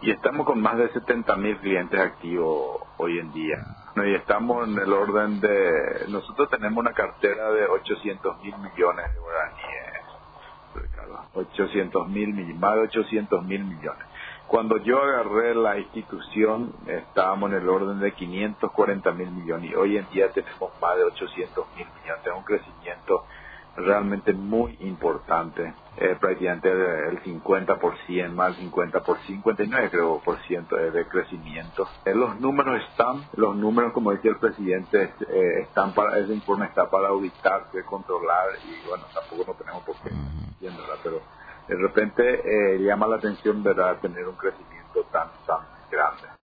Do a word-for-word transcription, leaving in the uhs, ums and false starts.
Y estamos con más de setenta mil clientes activos hoy en día. No, y estamos en el orden de... Nosotros tenemos una cartera de ochocientos mil millones de guaraníes, Ricardo. ochocientos mil, más de ochocientos mil millones. Cuando yo agarré la institución, estábamos en el orden de quinientos cuarenta mil millones y hoy en día tenemos más de ochocientos mil millones. Es un crecimiento realmente muy importante, eh, prácticamente el cincuenta por ciento, más cincuenta por ciento, cincuenta y nueve creo por ciento de, de crecimiento. Eh, los números están, los números como decía el presidente, eh, están para, ese informe está para auditarse, controlar y bueno, tampoco no tenemos por qué, ¿entiendes, verdad? Pero de repente eh, llama la atención, ¿verdad?, tener un crecimiento tan, tan grande.